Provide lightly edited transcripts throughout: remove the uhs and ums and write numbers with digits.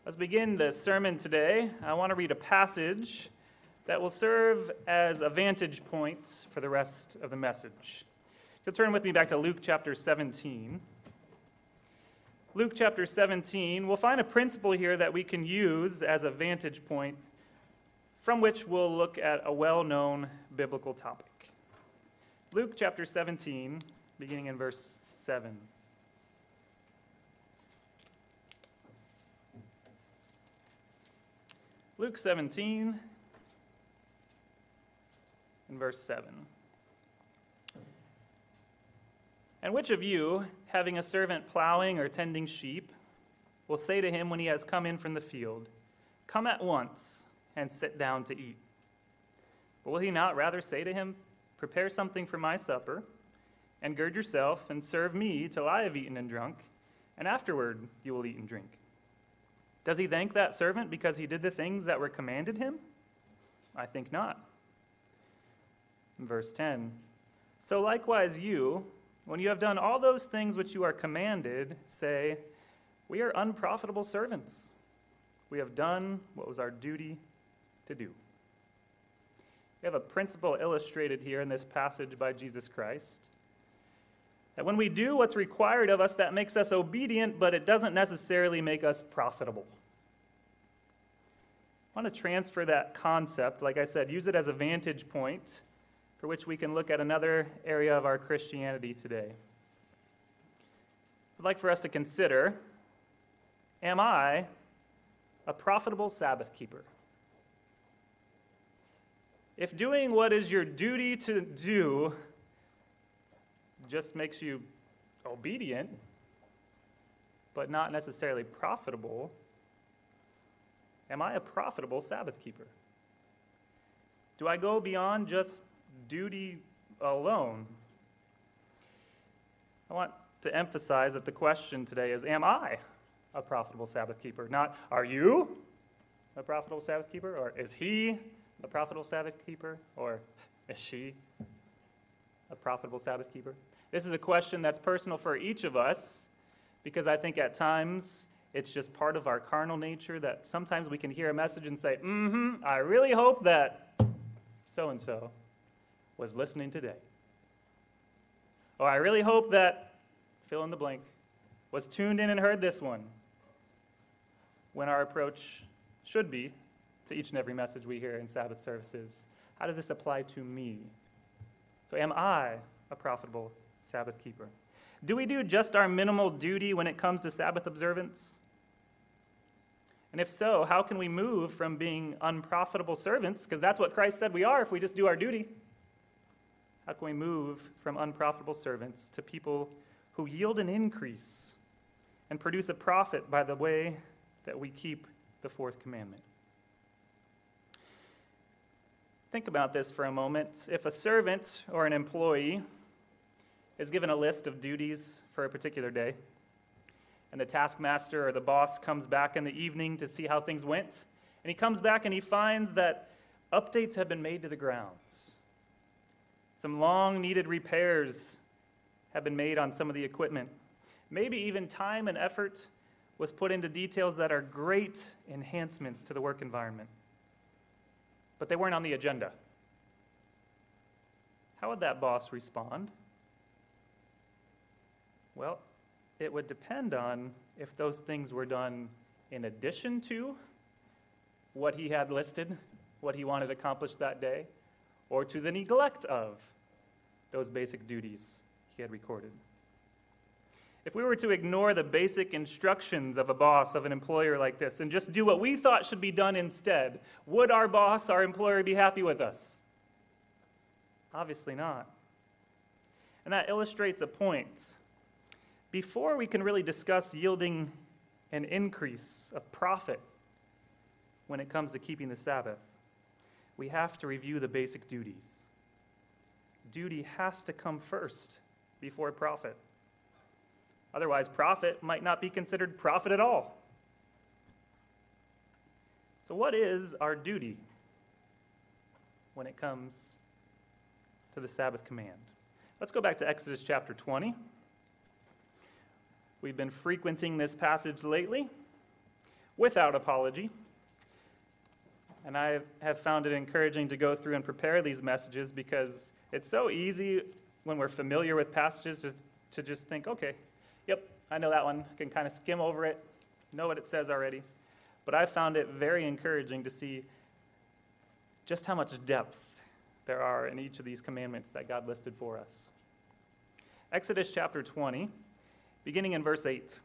Let's begin the sermon today. I want to read a passage that will serve as a vantage point for the rest of the message. You'll turn with me back to Luke chapter 17. Luke chapter 17, we'll find a principle here that we can use as a vantage point from which we'll look at a well-known biblical topic. Luke chapter 17, beginning in verse 7. Luke 17, in verse 7. And which of you, having a servant plowing or tending sheep, will say to him when he has come in from the field, "Come at once and sit down to eat"? But will he not rather say to him, "Prepare something for my supper, and gird yourself and serve me till I have eaten and drunk, and afterward you will eat and drink"? Does he thank that servant because he did the things that were commanded him? I think not. In verse 10, so likewise you, when you have done all those things which you are commanded, say, "We are unprofitable servants. We have done what was our duty to do." We have a principle illustrated here in this passage by Jesus Christ, that when we do what's required of us, that makes us obedient, but it doesn't necessarily make us profitable. I want to transfer that concept, like I said, use it as a vantage point for which we can look at another area of our Christianity today. I'd like for us to consider, am I a profitable Sabbath keeper? If doing what is your duty to do just makes you obedient, but not necessarily profitable, am I a profitable Sabbath keeper? Do I go beyond just duty alone? I want to emphasize that the question today is, am I a profitable Sabbath keeper? Not, are you a profitable Sabbath keeper? Or is he a profitable Sabbath keeper? Or is she a profitable Sabbath keeper? This is a question that's personal for each of us, because I think at times it's just part of our carnal nature that sometimes we can hear a message and say, I really hope that so-and-so was listening today. Or I really hope that, fill in the blank, was tuned in and heard this one. When our approach should be to each and every message we hear in Sabbath services, how does this apply to me? So am I a profitable Sabbath keeper? Do we do just our minimal duty when it comes to Sabbath observance? And if so, how can we move from being unprofitable servants, because that's what Christ said we are if we just do our duty? How can we move from unprofitable servants to people who yield an increase and produce a profit by the way that we keep the fourth commandment? Think about this for a moment. If a servant or an employee is given a list of duties for a particular day, and the taskmaster or the boss comes back in the evening to see how things went, and he comes back and he finds that updates have been made to the grounds. Some long-needed repairs have been made on some of the equipment. Maybe even time and effort was put into details that are great enhancements to the work environment, but they weren't on the agenda. How would that boss respond? Well, it would depend on if those things were done in addition to what he had listed, what he wanted accomplished that day, or to the neglect of those basic duties he had recorded. If we were to ignore the basic instructions of a boss, of an employer like this, and just do what we thought should be done instead, would our boss, our employer, be happy with us? Obviously not. And that illustrates a point. Before we can really discuss yielding an increase of profit when it comes to keeping the Sabbath, we have to review the basic duties. Duty has to come first before profit. Otherwise, profit might not be considered profit at all. So what is our duty when it comes to the Sabbath command? Let's go back to Exodus chapter 20. We've been frequenting this passage lately. without apology. And I have found it encouraging to go through and prepare these messages because it's so easy when we're familiar with passages to just think, okay, yep, I know that one. I can kind of skim over it, know what it says already. But I found it very encouraging to see just how much depth there are in each of these commandments that God listed for us. Exodus chapter 20, beginning in verse 8.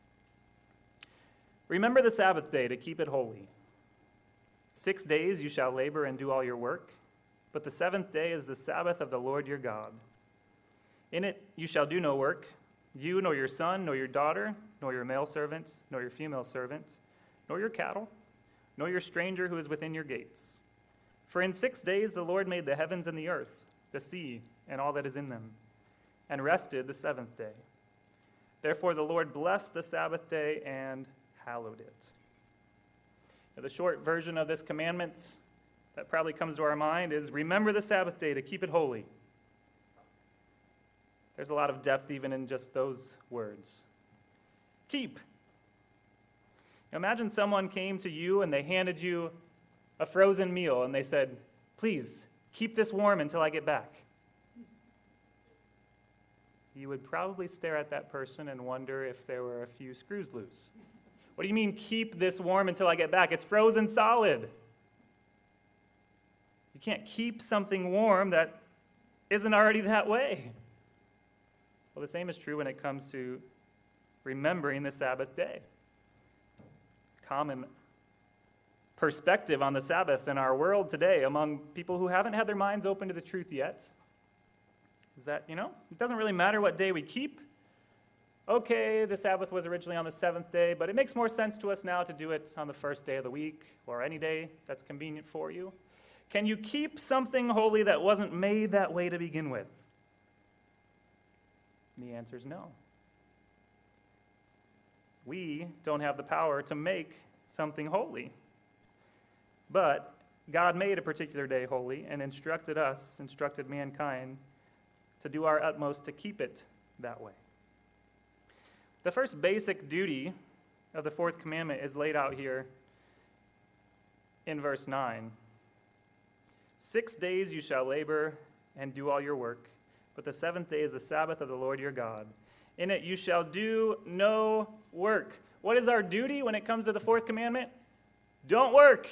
Remember the Sabbath day to keep it holy. 6 days you shall labor and do all your work, but the seventh day is the Sabbath of the Lord your God. In it you shall do no work, you nor your son, nor your daughter, nor your male servant, nor your female servant, nor your cattle, nor your stranger who is within your gates. For in 6 days the Lord made the heavens and the earth, the sea, and all that is in them, and rested the seventh day. Therefore the Lord blessed the Sabbath day and hallowed it. Now, the short version of this commandment that probably comes to our mind is remember the Sabbath day to keep it holy. There's a lot of depth even in just those words. Keep. Now, imagine someone came to you and they handed you a frozen meal and they said, please, keep this warm until I get back. You would probably stare at that person and wonder if there were a few screws loose. What do you mean, keep this warm until I get back? It's frozen solid. You can't keep something warm that isn't already that way. Well, the same is true when it comes to remembering the Sabbath day. Common perspective on the Sabbath in our world today among people who haven't had their minds open to the truth yet is that, it doesn't really matter what day we keep. Okay, the Sabbath was originally on the seventh day, but it makes more sense to us now to do it on the first day of the week or any day that's convenient for you. Can you keep something holy that wasn't made that way to begin with? And the answer is no. We don't have the power to make something holy. But God made a particular day holy and instructed mankind to do our utmost to keep it that way. The first basic duty of the fourth commandment is laid out here in verse 9. 6 days you shall labor and do all your work, but the seventh day is the Sabbath of the Lord your God. In it you shall do no work. What is our duty when it comes to the fourth commandment? Don't work.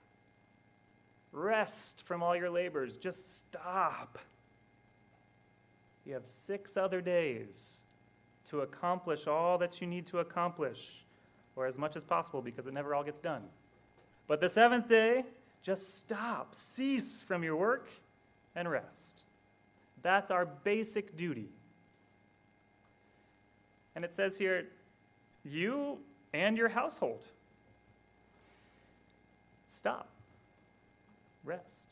Rest from all your labors. Just stop. You have 6 other days to accomplish all that you need to accomplish, or as much as possible, because it never all gets done. But the seventh day, just stop, cease from your work, and rest. That's our basic duty. And it says here, you and your household. Stop. Rest.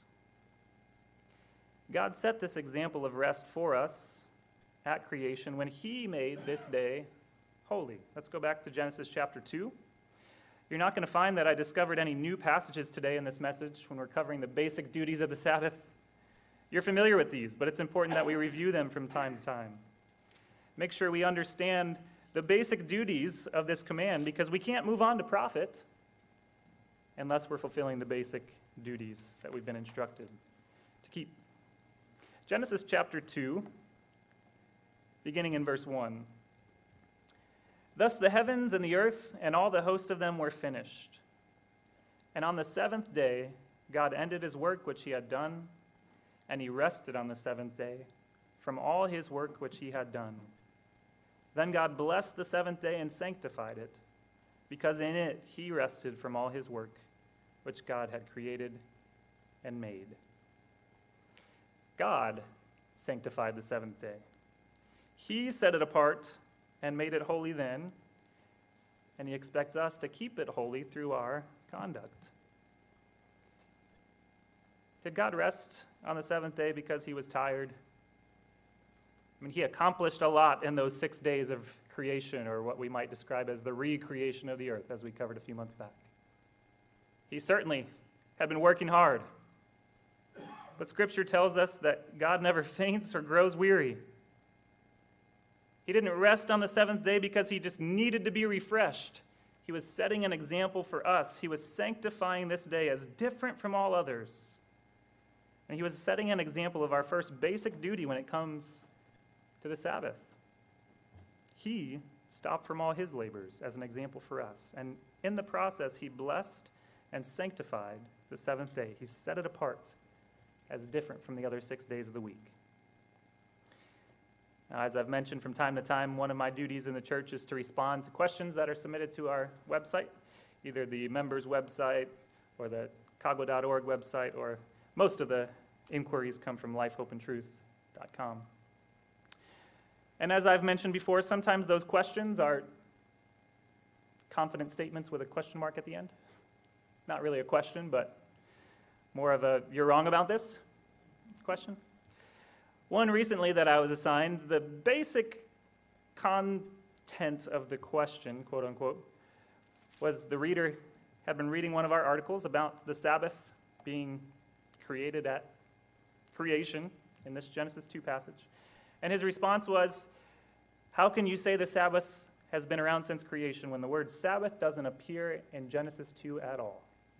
God set this example of rest for us at creation when he made this day holy. Let's go back to Genesis chapter 2. You're not going to find that I discovered any new passages today in this message when we're covering the basic duties of the Sabbath. You're familiar with these, but it's important that we review them from time to time. Make sure we understand the basic duties of this command, because we can't move on to profit unless we're fulfilling the basic duties that we've been instructed to keep. Genesis chapter 2, beginning in verse 1. Thus the heavens and the earth and all the host of them were finished. And on the seventh day, God ended his work which he had done, and he rested on the seventh day from all his work which he had done. Then God blessed the seventh day and sanctified it, because in it he rested from all his work which God had created and made. God sanctified the seventh day. He set it apart and made it holy then, and he expects us to keep it holy through our conduct. Did God rest on the seventh day because he was tired? I mean, he accomplished a lot in those 6 days of creation, or what we might describe as the recreation of the earth, as we covered a few months back. He certainly had been working hard. But Scripture tells us that God never faints or grows weary. He didn't rest on the seventh day because he just needed to be refreshed. He was setting an example for us. He was sanctifying this day as different from all others. And he was setting an example of our first basic duty when it comes to the Sabbath. He stopped from all his labors as an example for us. And in the process, he blessed and sanctified the seventh day. He set it apart as different from the other 6 days of the week. Now, as I've mentioned from time to time, one of my duties in the church is to respond to questions that are submitted to our website, either the members' website or the cagua.org website, or most of the inquiries come from lifehopeandtruth.com. And as I've mentioned before, sometimes those questions are confident statements with a question mark at the end. Not really a question, but more of a "you're wrong about this" question. One recently that I was assigned, the basic content of the question, quote unquote, was the reader had been reading one of our articles about the Sabbath being created at creation in this Genesis 2 passage. And his response was, "How can you say the Sabbath has been around since creation when the word Sabbath doesn't appear in Genesis 2 at all?"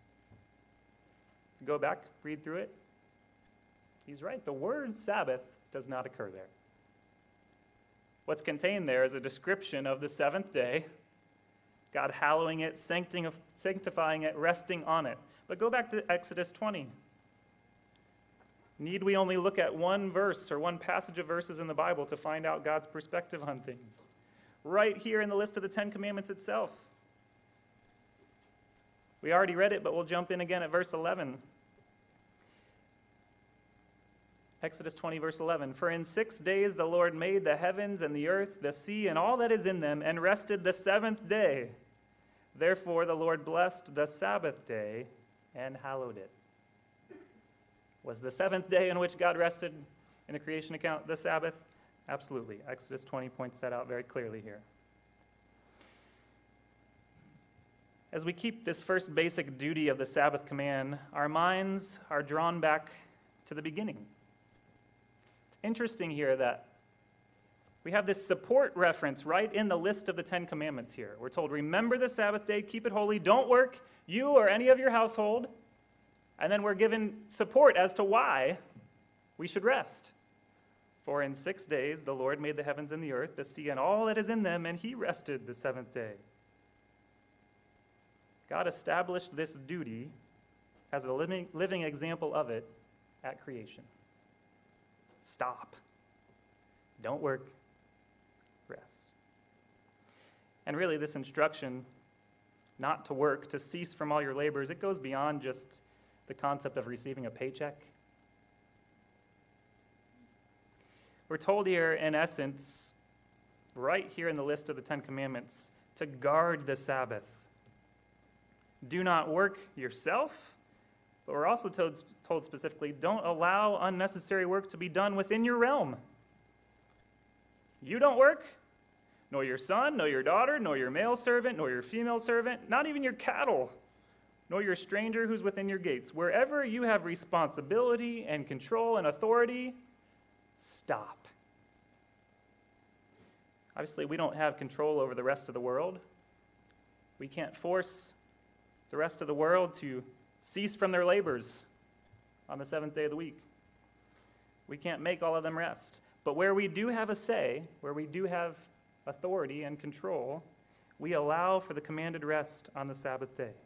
Go back, read through it. He's right. The word Sabbath does not occur there. What's contained there is a description of the seventh day, God hallowing it, sanctifying it, resting on it. But go back to Exodus 20. Need we only look at one verse or one passage of verses in the Bible to find out God's perspective on things? Right here in the list of the Ten Commandments itself. We already read it, but we'll jump in again at verse 11. Exodus 20, verse 11. "For in 6 days the Lord made the heavens and the earth, the sea, and all that is in them, and rested the seventh day. Therefore the Lord blessed the Sabbath day and hallowed it." Was the seventh day in which God rested in the creation account the Sabbath? Absolutely. Exodus 20 points that out very clearly here. As we keep this first basic duty of the Sabbath command, our minds are drawn back to the beginning. It's interesting here that we have this support reference right in the list of the Ten Commandments here. We're told, remember the Sabbath day, keep it holy, don't work, you or any of your household. And then we're given support as to why we should rest. "For in 6 days the Lord made the heavens and the earth, the sea, and all that is in them, and he rested the seventh day." God established this duty as a living example of it at creation. Stop. Don't work. Rest. And really, this instruction not to work, to cease from all your labors, it goes beyond just the concept of receiving a paycheck. We're told here, in essence, right here in the list of the Ten Commandments, to guard the Sabbath. Do not work yourself, but we're also told specifically, don't allow unnecessary work to be done within your realm. You don't work, nor your son, nor your daughter, nor your male servant, nor your female servant, not even your cattle, nor your stranger who's within your gates. Wherever you have responsibility and control and authority, stop. Obviously, we don't have control over the rest of the world. We can't force the rest of the world to cease from their labors on the seventh day of the week. We can't make all of them rest. But where we do have a say, where we do have authority and control, we allow for the commanded rest on the Sabbath day.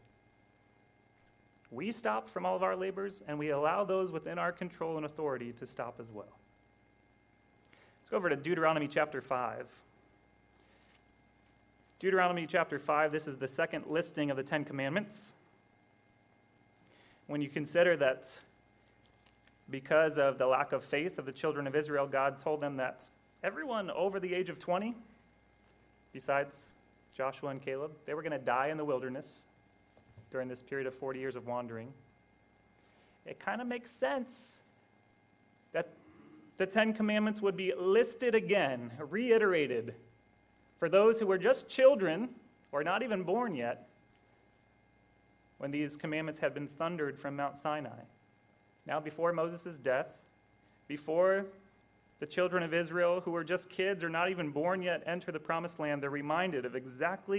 We stop from all of our labors, and we allow those within our control and authority to stop as well. Let's go over to Deuteronomy chapter 5. Deuteronomy chapter 5, this is the second listing of the Ten Commandments. When you consider that because of the lack of faith of the children of Israel, God told them that everyone over the age of 20, besides Joshua and Caleb, they were going to die in the wilderness during this period of 40 years of wandering. It kind of makes sense that the Ten Commandments would be listed again, reiterated, for those who were just children or not even born yet when these commandments had been thundered from Mount Sinai. Now, before Moses' death, before the children of Israel who were just kids or not even born yet enter the promised land, they're reminded of exactly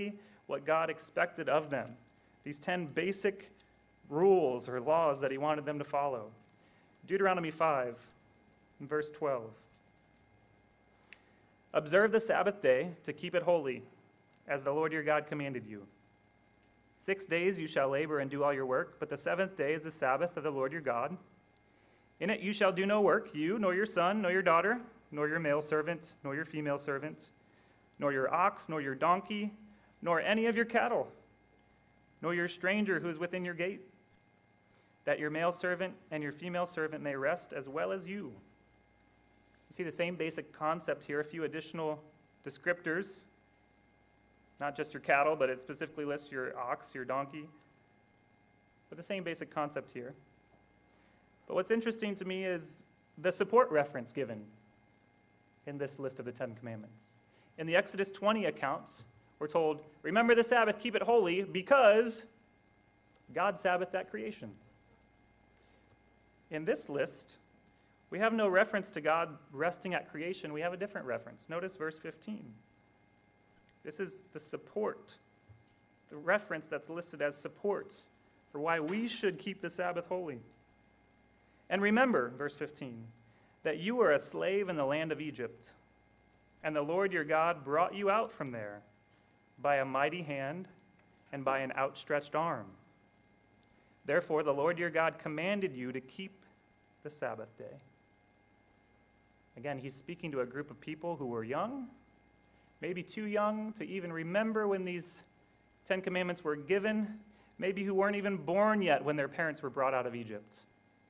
what God expected of them. These 10 basic rules or laws that he wanted them to follow. Deuteronomy 5, in verse 12. Observe the Sabbath day to keep it holy, as the Lord your God commanded you. 6 days you shall labor and do all your work, but the seventh day is the Sabbath of the Lord your God. In it you shall do no work, you, nor your son, nor your daughter, nor your male servant, nor your female servant, nor your ox, nor your donkey, nor any of your cattle, nor your stranger who is within your gate, that your male servant and your female servant may rest as well as you. You see the same basic concept here, a few additional descriptors, not just your cattle, but it specifically lists your ox, your donkey, but the same basic concept here. But what's interesting to me is the support reference given in this list of the 10 commandments. In the Exodus 20 accounts, we're told, remember the Sabbath, keep it holy, because God Sabbathed at creation. In this list, we have no reference to God resting at creation. We have a different reference. Notice verse 15. This is the support, the reference that's listed as support for why we should keep the Sabbath holy. And remember, verse 15, that you were a slave in the land of Egypt, and the Lord your God brought you out from there by a mighty hand and by an outstretched arm. Therefore, the Lord your God commanded you to keep the Sabbath day. Again, he's speaking to a group of people who were young, maybe too young to even remember when these 10 commandments were given, maybe who weren't even born yet when their parents were brought out of Egypt.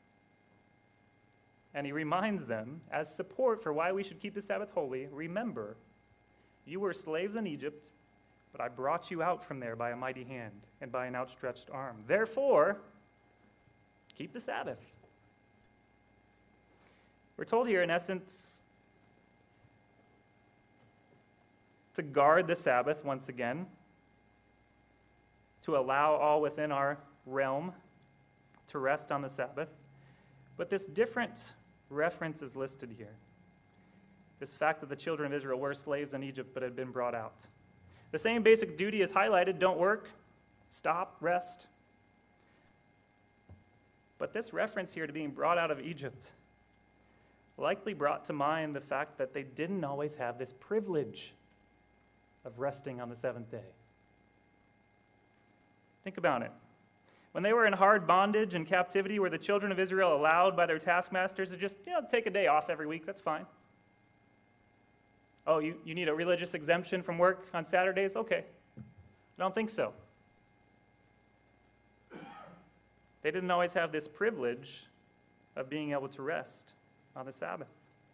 And he reminds them, as support for why we should keep the Sabbath holy, remember, you were slaves in Egypt, but I brought you out from there by a mighty hand and by an outstretched arm. Therefore, keep the Sabbath. We're told here, in essence, to guard the Sabbath once again, to allow all within our realm to rest on the Sabbath. But this different reference is listed here. This fact that the children of Israel were slaves in Egypt but had been brought out. The same basic duty is highlighted: don't work, stop, rest. But this reference here to being brought out of Egypt likely brought to mind the fact that they didn't always have this privilege of resting on the seventh day. Think about it. When they were in hard bondage and captivity, were the children of Israel allowed by their taskmasters to just, take a day off every week? That's fine. Oh, you need a religious exemption from work on Saturdays? Okay. I don't think so. They didn't always have this privilege of being able to rest on the Sabbath.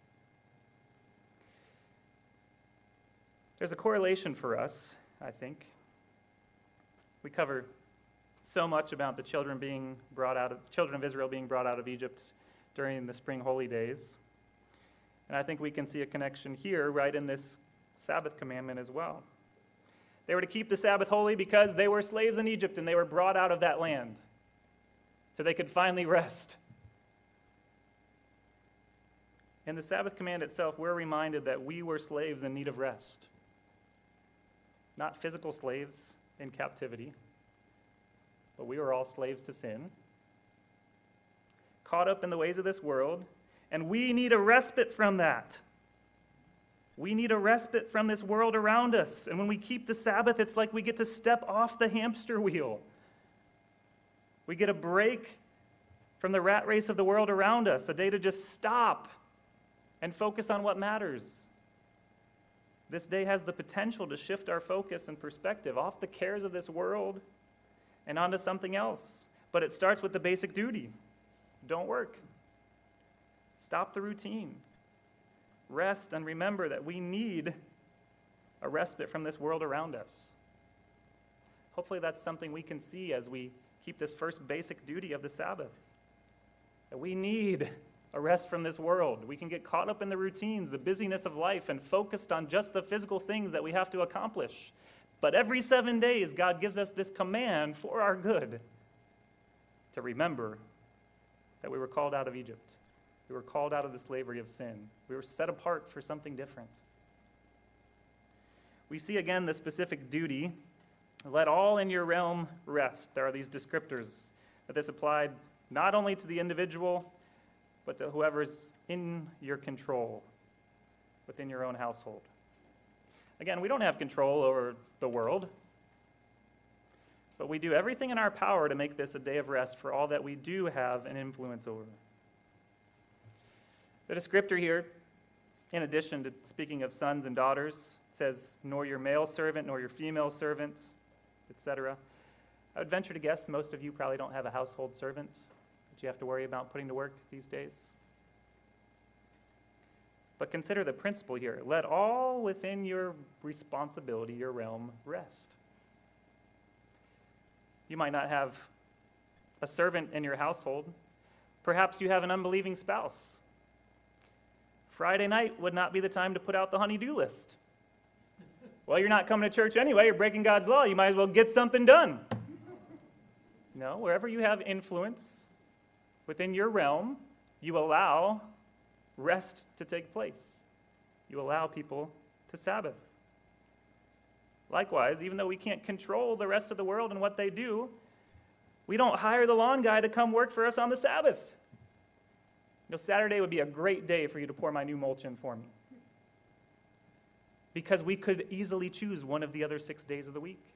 There's a correlation for us, I think. We cover so much about the children of Israel being brought out of Egypt during the spring holy days. And I think we can see a connection here right in this Sabbath commandment as well. They were to keep the Sabbath holy because they were slaves in Egypt and they were brought out of that land so they could finally rest. In the Sabbath command itself, we're reminded that we were slaves in need of rest. Not physical slaves in captivity, but we were all slaves to sin, caught up in the ways of this world, and we need a respite from that. We need a respite from this world around us. And when we keep the Sabbath, it's like we get to step off the hamster wheel. We get a break from the rat race of the world around us, a day to just stop and focus on what matters. This day has the potential to shift our focus and perspective off the cares of this world and onto something else. But it starts with the basic duty. Don't work. Stop the routine. Rest and remember that we need a respite from this world around us. Hopefully that's something we can see as we keep this first basic duty of the Sabbath. That we need a rest from this world. We can get caught up in the routines, the busyness of life, and focused on just the physical things that we have to accomplish. But every 7 days, God gives us this command for our good to remember that we were called out of Egypt. We were called out of the slavery of sin. We were set apart for something different. We see again the specific duty Let all in your realm rest. There are these descriptors that this applied not only to the individual, but to whoever's in your control within your own household. Again, we don't have control over the world, but we do everything in our power to make this a day of rest for all that we do have an influence over. The descriptor here, in addition to speaking of sons and daughters, says, nor your male servant, nor your female servant, etc. I would venture to guess most of you probably don't have a household servant that you have to worry about putting to work these days. But consider the principle here. Let all within your responsibility, your realm, rest. You might not have a servant in your household. Perhaps you have an unbelieving spouse. Friday night would not be the time to put out the honey-do list. Well, you're not coming to church anyway. You're breaking God's law. You might as well get something done. No, wherever you have influence within your realm, you allow rest to take place. You allow people to Sabbath. Likewise, even though we can't control the rest of the world and what they do, we don't hire the lawn guy to come work for us on the Sabbath. You know, Saturday would be a great day for you to pour my new mulch in for me, because we could easily choose one of the other 6 days of the week.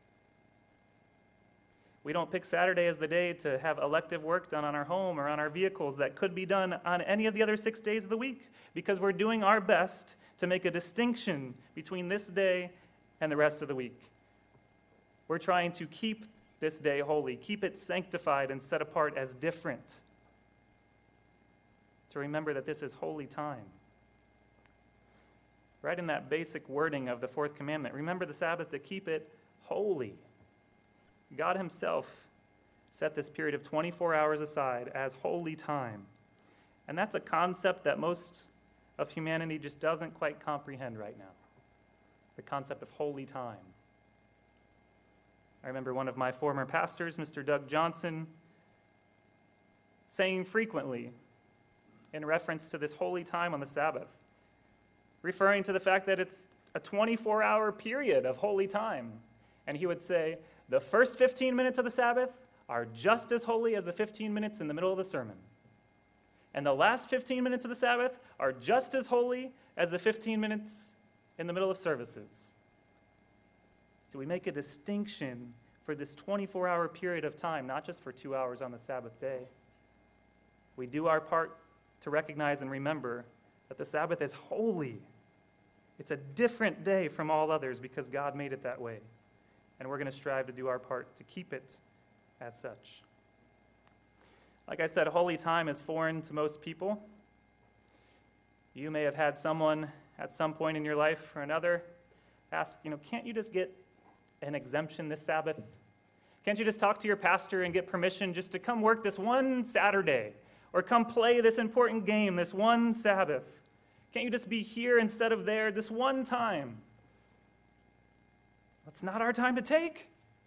We don't pick Saturday as the day to have elective work done on our home or on our vehicles that could be done on any of the other 6 days of the week, because we're doing our best to make a distinction between this day and the rest of the week. We're trying to keep this day holy, keep it sanctified and set apart as different, to remember that this is holy time. Right in that basic wording of the fourth commandment, remember the Sabbath to keep it holy. God himself set this period of 24 hours aside as holy time. And that's a concept that most of humanity just doesn't quite comprehend right now. The concept of holy time. I remember one of my former pastors, Mr. Doug Johnson, saying frequently in reference to this holy time on the Sabbath, referring to the fact that it's a 24-hour period of holy time. And he would say, the first 15 minutes of the Sabbath are just as holy as the 15 minutes in the middle of the sermon. And the last 15 minutes of the Sabbath are just as holy as the 15 minutes in the middle of services. So we make a distinction for this 24-hour period of time, not just for 2 hours on the Sabbath day. We do our part to recognize and remember that the Sabbath is holy. It's a different day from all others because God made it that way. And we're going to strive to do our part to keep it as such. Like I said, holy time is foreign to most people. You may have had someone at some point in your life or another ask, can't you just get an exemption this Sabbath? Can't you just talk to your pastor and get permission just to come work this one Saturday? Or come play this important game this one Sabbath? Can't you just be here instead of there this one time? It's not our time to take.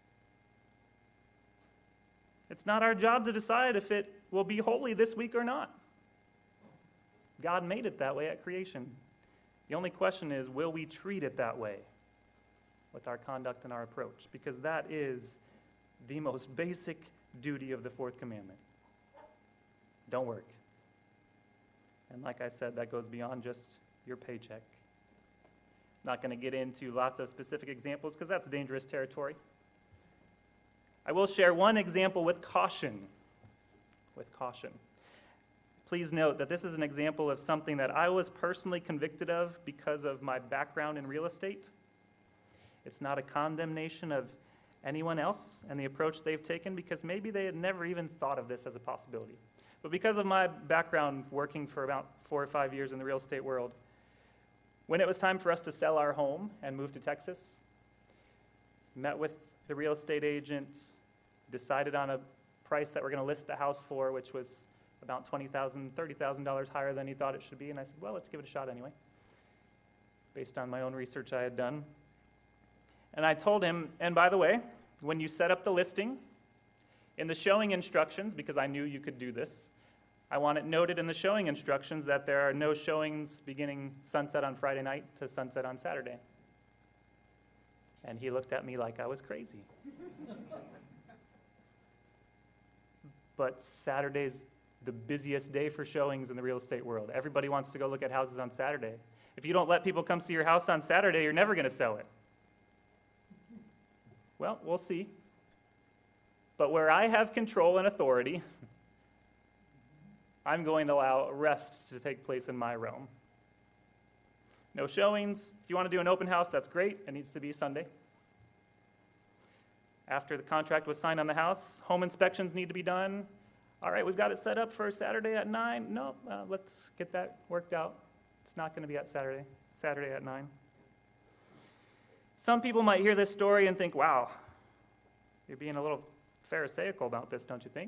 It's not our job to decide if it will be holy this week or not. God made it that way at creation. The only question is, will we treat it that way with our conduct and our approach? Because that is the most basic duty of the fourth commandment. Don't work. And like I said, that goes beyond just your paycheck. Not going to get into lots of specific examples because that's dangerous territory. I will share one example with caution. With caution. Please note that this is an example of something that I was personally convicted of because of my background in real estate. It's not a condemnation of anyone else and the approach they've taken, because maybe they had never even thought of this as a possibility. But because of my background working for about 4 or 5 years in the real estate world, when it was time for us to sell our home and move to Texas, met with the real estate agents, decided on a price that we're going to list the house for, which was about $20,000, $30,000 higher than he thought it should be. And I said, well, let's give it a shot anyway, based on my own research I had done. And I told him, and by the way, when you set up the listing, in the showing instructions, because I knew you could do this, I want it noted in the showing instructions that there are no showings beginning sunset on Friday night to sunset on Saturday. And he looked at me like I was crazy. But Saturday's the busiest day for showings in the real estate world. Everybody wants to go look at houses on Saturday. If you don't let people come see your house on Saturday, you're never going to sell it. Well, we'll see. But where I have control and authority, I'm going to allow rest to take place in my realm. No showings. If you want to do an open house, that's great. It needs to be Sunday. After the contract was signed on the house, home inspections need to be done. All right, we've got it set up for Saturday at 9. No, let's get that worked out. It's not going to be at Saturday at 9. Some people might hear this story and think, wow, you're being a little pharisaical about this, don't you think?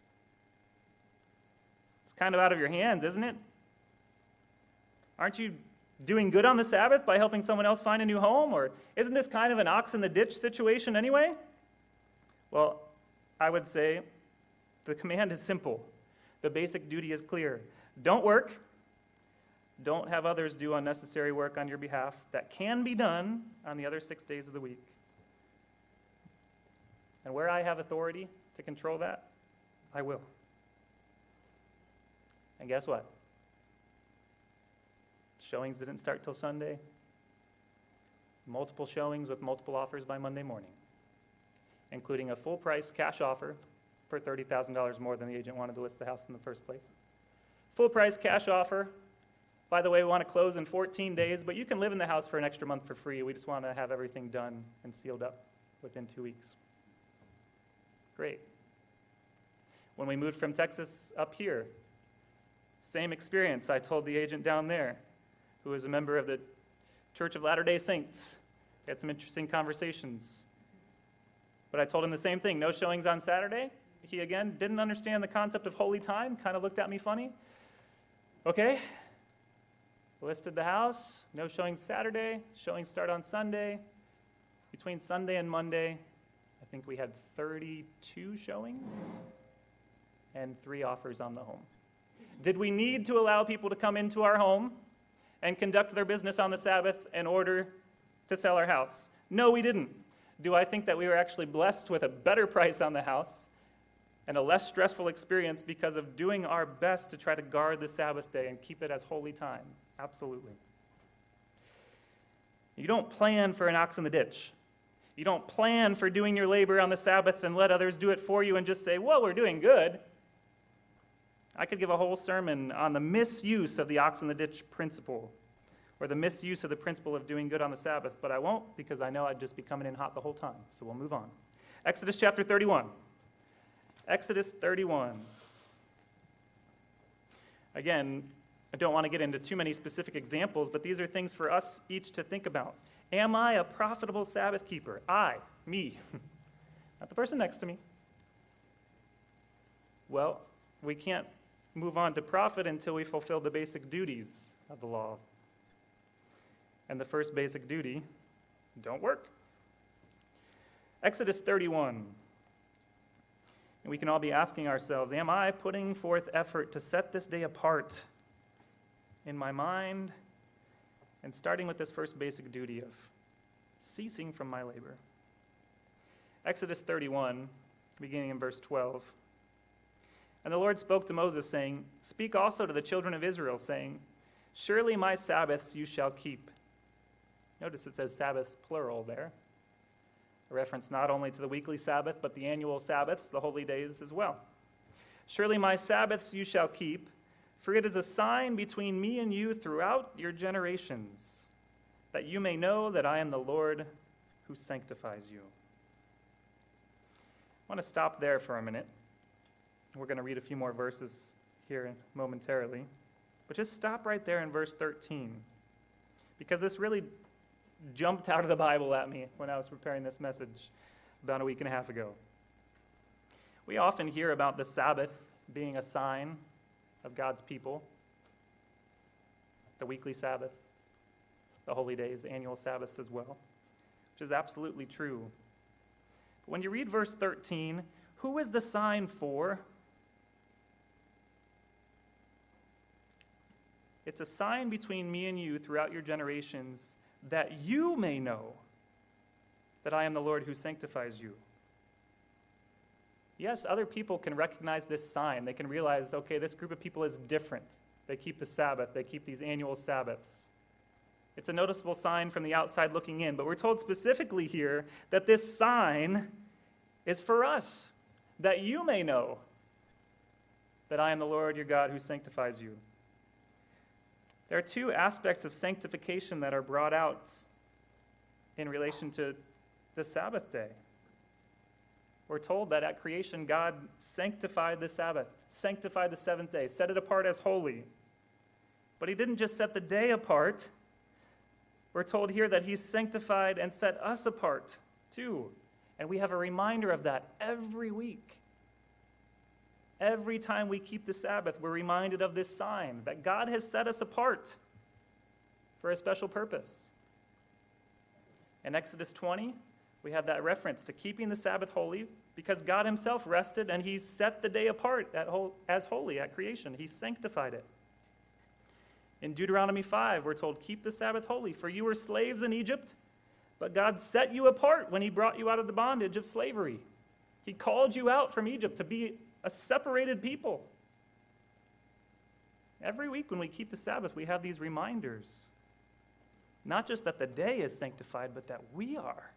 It's kind of out of your hands, isn't it? Aren't you doing good on the Sabbath by helping someone else find a new home? Or isn't this kind of an ox in the ditch situation anyway? Well, I would say the command is simple. The basic duty is clear. Don't work. Don't have others do unnecessary work on your behalf that can be done on the other 6 days of the week. And where I have authority to control that, I will. And guess what? Showings didn't start till Sunday. Multiple showings with multiple offers by Monday morning, including a full price cash offer for $30,000 more than the agent wanted to list the house in the first place. Full price cash offer. By the way, we want to close in 14 days, but you can live in the house for an extra month for free. We just want to have everything done and sealed up within 2 weeks. Great. When we moved from Texas up here, same experience. I told the agent down there, who is a member of the Church of Latter-day Saints. We had some interesting conversations. But I told him the same thing. No showings on Saturday. He, again, didn't understand the concept of holy time, kind of looked at me funny. Okay. Listed the house. No showings Saturday. Showings start on Sunday. Between Sunday and Monday, I think we had 32 showings and 3 offers on the home. Did we need to allow people to come into our home and conduct their business on the Sabbath in order to sell our house? No, we didn't. Do I think that we were actually blessed with a better price on the house and a less stressful experience because of doing our best to try to guard the Sabbath day and keep it as holy time? Absolutely. You don't plan for an ox in the ditch. You don't plan for doing your labor on the Sabbath and let others do it for you and just say, well, we're doing good. I could give a whole sermon on the misuse of the ox in the ditch principle, or the misuse of the principle of doing good on the Sabbath, but I won't because I know I'd just be coming in hot the whole time, so we'll move on. Exodus chapter 31. Exodus 31. Again, I don't want to get into too many specific examples, but these are things for us each to think about. Am I a profitable Sabbath keeper? Me. Not the person next to me. Well, we can't move on to profit until we fulfill the basic duties of the law. And the first basic duty, don't work. Exodus 31. And we can all be asking ourselves, am I putting forth effort to set this day apart in my mind, and starting with this first basic duty of ceasing from my labor? Exodus 31, beginning in verse 12. And the Lord spoke to Moses, saying, speak also to the children of Israel, saying, surely my Sabbaths you shall keep. Notice it says Sabbaths plural there. A reference not only to the weekly Sabbath, but the annual Sabbaths, the holy days as well. Surely my Sabbaths you shall keep, for it is a sign between me and you throughout your generations, that you may know that I am the Lord who sanctifies you. I want to stop there for a minute. We're going to read a few more verses here momentarily. But just stop right there in verse 13, because this really jumped out of the Bible at me when I was preparing this message about a week and a half ago. We often hear about the Sabbath being a sign of God's people, the weekly Sabbath, the holy days, annual Sabbaths as well, which is absolutely true. But when you read verse 13, who is the sign for? It's a sign between me and you throughout your generations, that you may know that I am the Lord who sanctifies you. Yes, other people can recognize this sign. They can realize, okay, this group of people is different. They keep the Sabbath. They keep these annual Sabbaths. It's a noticeable sign from the outside looking in, but we're told specifically here that this sign is for us, that you may know that I am the Lord your God who sanctifies you. There are two aspects of sanctification that are brought out in relation to the Sabbath day. We're told that at creation, God sanctified the Sabbath, sanctified the seventh day, set it apart as holy. But he didn't just set the day apart. We're told here that he sanctified and set us apart too. And we have a reminder of that every week. Every time we keep the Sabbath, we're reminded of this sign that God has set us apart for a special purpose. In Exodus 20, we have that reference to keeping the Sabbath holy because God himself rested and he set the day apart as holy at creation. He sanctified it. In Deuteronomy 5, we're told, keep the Sabbath holy, for you were slaves in Egypt, but God set you apart when he brought you out of the bondage of slavery. He called you out from Egypt to be a separated people. Every week when we keep the Sabbath, we have these reminders. Not just that the day is sanctified, but that we are.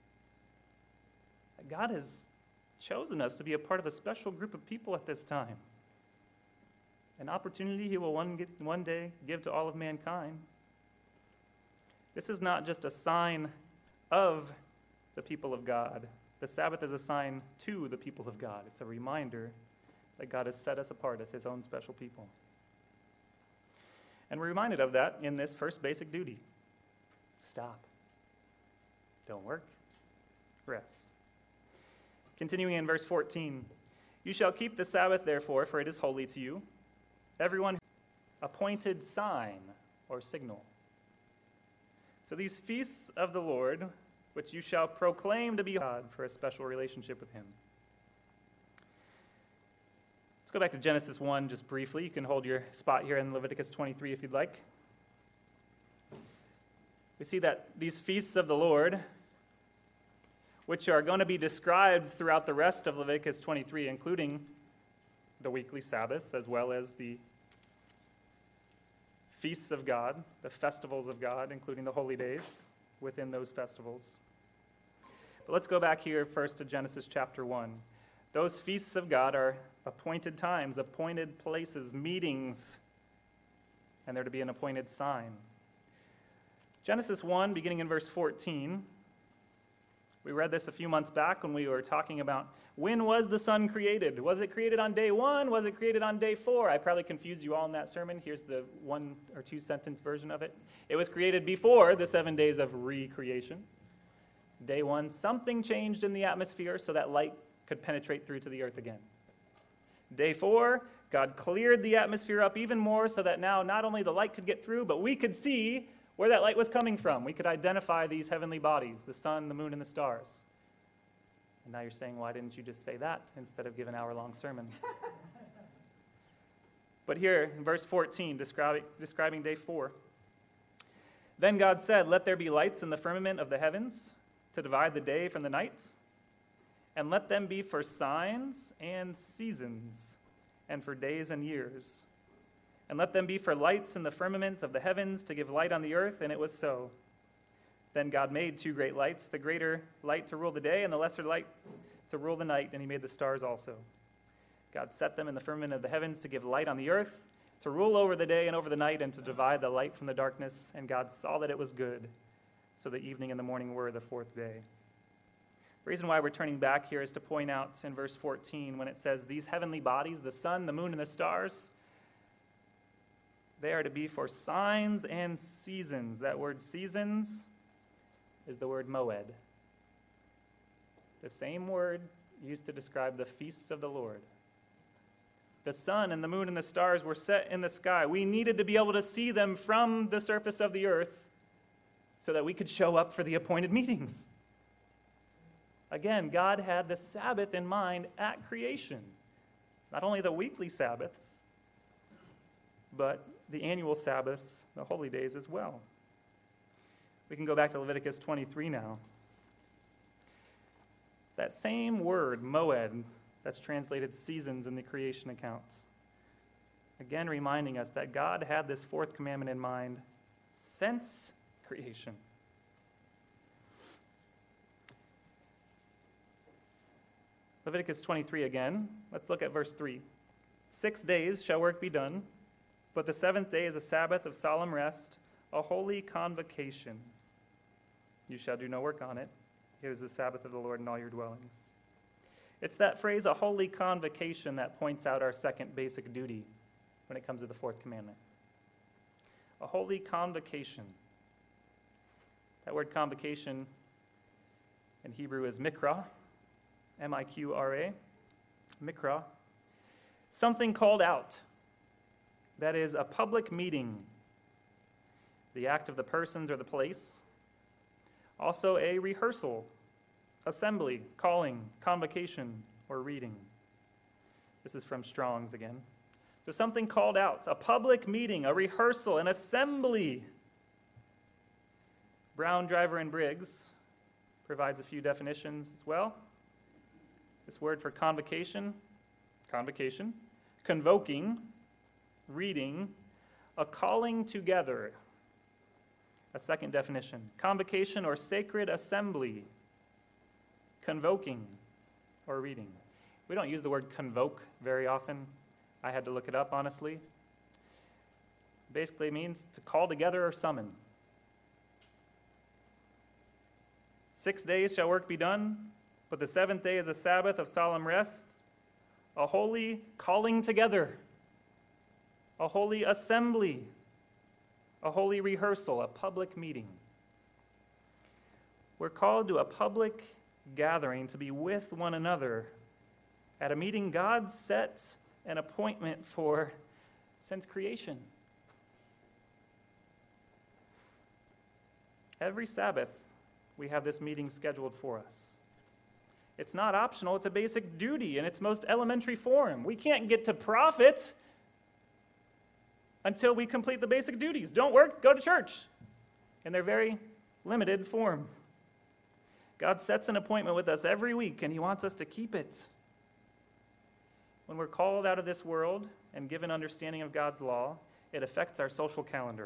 God has chosen us to be a part of a special group of people at this time. An opportunity he will one day give to all of mankind. This is not just a sign of the people of God. The Sabbath is a sign to the people of God. It's a reminder that God has set us apart as his own special people. And we're reminded of that in this first basic duty. Stop. Don't work. Rest. Continuing in verse 14, you shall keep the Sabbath, therefore, for it is holy to you. Everyone appointed sign or signal. So these feasts of the Lord, which you shall proclaim to be God for a special relationship with him. Let's go back to Genesis 1 just briefly. You can hold your spot here in Leviticus 23 if you'd like. We see that these feasts of the Lord, which are going to be described throughout the rest of Leviticus 23, including the weekly Sabbaths, as well as the feasts of God, the festivals of God, including the holy days within those festivals. But let's go back here first to Genesis chapter 1. Those feasts of God are appointed times, appointed places, meetings, and they're to be an appointed sign. Genesis 1, beginning in verse 14, we read this a few months back when we were talking about when was the sun created? Was it created on day 1? Was it created on day 4? I probably confused you all in that sermon. Here's the 1 or 2 sentence version of it. It was created before the 7 days of recreation. Day 1, something changed in the atmosphere so that light could penetrate through to the earth again. Day 4, God cleared the atmosphere up even more so that now not only the light could get through, but we could see where that light was coming from. We could identify these heavenly bodies, the sun, the moon, and the stars. And now you're saying, why didn't you just say that instead of give an hour-long sermon? But here, in verse 14, describing day 4, then God said, let there be lights in the firmament of the heavens to divide the day from the night, and let them be for signs and seasons, and for days and years. And let them be for lights in the firmament of the heavens to give light on the earth, and it was so. Then God made 2 great lights, the greater light to rule the day and the lesser light to rule the night, and he made the stars also. God set them in the firmament of the heavens to give light on the earth, to rule over the day and over the night, and to divide the light from the darkness. And God saw that it was good. So the evening and the morning were the 4th day. The reason why we're turning back here is to point out in verse 14 when it says, these heavenly bodies, the sun, the moon, and the stars, they are to be for signs and seasons. That word seasons is the word moed. The same word used to describe the feasts of the Lord. The sun and the moon and the stars were set in the sky. We needed to be able to see them from the surface of the earth so that we could show up for the appointed meetings. Again, God had the Sabbath in mind at creation. Not only the weekly Sabbaths, but the annual Sabbaths, the holy days as well. We can go back to Leviticus 23 now. It's that same word, moed, that's translated seasons in the creation accounts. Again, reminding us that God had this fourth commandment in mind since creation. Leviticus 23 again. Let's look at verse 3. 6 days shall work be done, but the seventh day is a Sabbath of solemn rest, a holy convocation. You shall do no work on it. It is the Sabbath of the Lord in all your dwellings. It's that phrase, a holy convocation, that points out our second basic duty when it comes to the fourth commandment. A holy convocation. That word convocation in Hebrew is mikra, M-I-Q-R-A, mikra. Something called out. That is a public meeting, the act of the persons or the place. Also a rehearsal, assembly, calling, convocation, or reading. This is from Strong's again. So something called out, a public meeting, a rehearsal, an assembly. Brown, Driver, and Briggs provides a few definitions as well. This word for convocation, convoking, reading, a calling together. A second definition, convocation or sacred assembly, convoking or reading. We don't use the word convoke very often. I had to look it up, honestly. Basically, it means to call together or summon. 6 days shall work be done, but the seventh day is a Sabbath of solemn rest, a holy calling together, a holy assembly, a holy rehearsal, a public meeting. We're called to a public gathering to be with one another at a meeting God sets an appointment for since creation. Every Sabbath, we have this meeting scheduled for us. It's not optional, it's a basic duty in its most elementary form. We can't get to profit until we complete the basic duties. Don't work, go to church, in their very limited form. God sets an appointment with us every week, and he wants us to keep it. When we're called out of this world and given understanding of God's law, it affects our social calendar.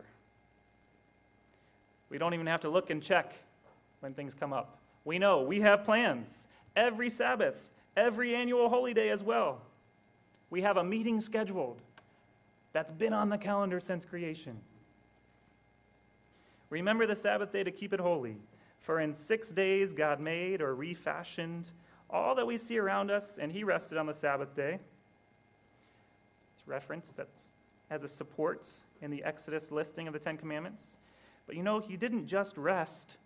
We don't even have to look and check when things come up. We know we have plans every Sabbath, every annual holy day as well. We have a meeting scheduled that's been on the calendar since creation. Remember the Sabbath day to keep it holy, for in 6 days God made or refashioned all that we see around us, and he rested on the Sabbath day. It's referenced as a support in the Exodus listing of the Ten Commandments. But you know, he didn't just rest.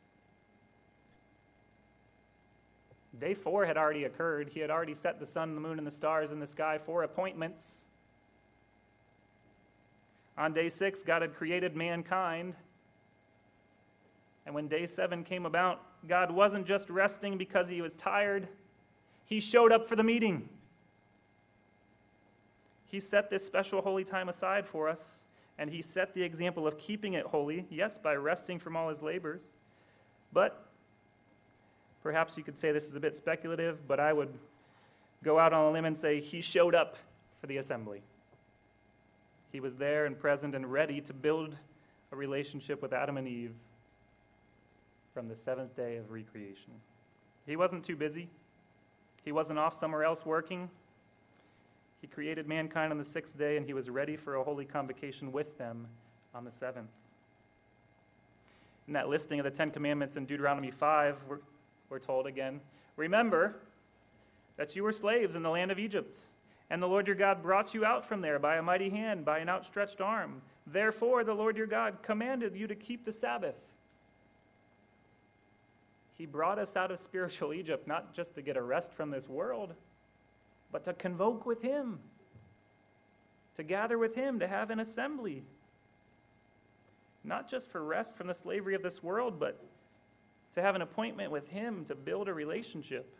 Day 4 had already occurred. He had already set the sun, the moon, and the stars in the sky for appointments. On day 6, God had created mankind. And when day 7 came about, God wasn't just resting because he was tired. He showed up for the meeting. He set this special holy time aside for us, and he set the example of keeping it holy, yes, by resting from all his labors. But perhaps you could say this is a bit speculative, but I would go out on a limb and say he showed up for the assembly. He was there and present and ready to build a relationship with Adam and Eve from the seventh day of recreation. He wasn't too busy. He wasn't off somewhere else working. He created mankind on the 6th day, and he was ready for a holy convocation with them on the 7th. In that listing of the Ten Commandments in Deuteronomy 5, we're told again, remember that you were slaves in the land of Egypt, and the Lord your God brought you out from there by a mighty hand, by an outstretched arm. Therefore, the Lord your God commanded you to keep the Sabbath. He brought us out of spiritual Egypt, not just to get a rest from this world, but to convoke with him, to gather with him, to have an assembly. Not just for rest from the slavery of this world, but to have an appointment with him, to build a relationship.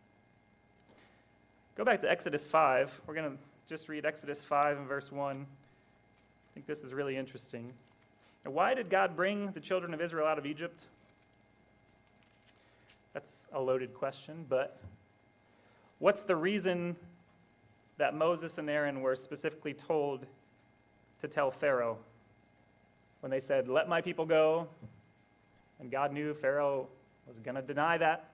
Go back to Exodus 5. We're going to just read Exodus 5 and verse 1. I think this is really interesting. Now, why did God bring the children of Israel out of Egypt? That's a loaded question, but what's the reason that Moses and Aaron were specifically told to tell Pharaoh when they said, "Let my people go," and God knew Pharaoh was going to deny that?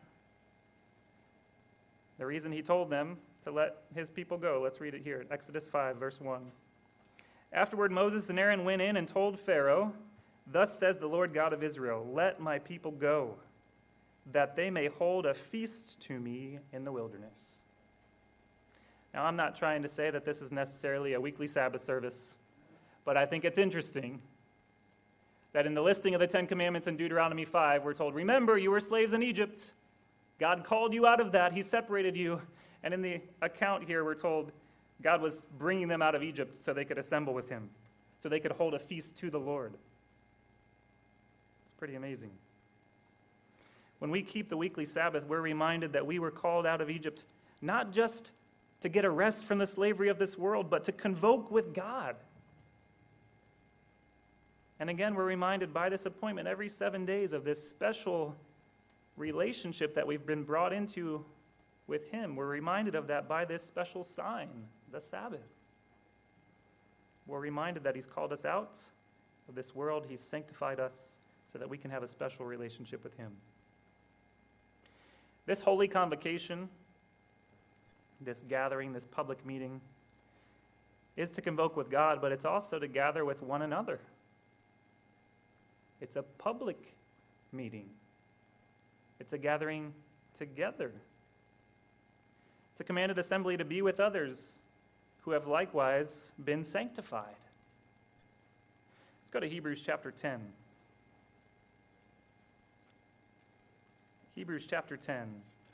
The reason he told them to let his people go, let's read it here, Exodus 5, verse 1. Afterward, Moses and Aaron went in and told Pharaoh, "Thus says the Lord God of Israel, let my people go, that they may hold a feast to me in the wilderness." Now, I'm not trying to say that this is necessarily a weekly Sabbath service, but I think it's interesting that in the listing of the Ten Commandments in Deuteronomy 5, we're told, remember, you were slaves in Egypt. God called you out of that. He separated you. And in the account here, we're told God was bringing them out of Egypt so they could assemble with him, so they could hold a feast to the Lord. It's pretty amazing. When we keep the weekly Sabbath, we're reminded that we were called out of Egypt not just to get a rest from the slavery of this world, but to convoke with God. And again, we're reminded by this appointment every 7 days of this special relationship that we've been brought into with him. We're reminded of that by this special sign, the Sabbath. We're reminded that he's called us out of this world. He's sanctified us so that we can have a special relationship with him. This holy convocation, this gathering, this public meeting, is to convoke with God, but it's also to gather with one another. It's a public meeting. It's a gathering together. It's a commanded assembly to be with others who have likewise been sanctified. Let's go to Hebrews chapter 10. Hebrews chapter 10.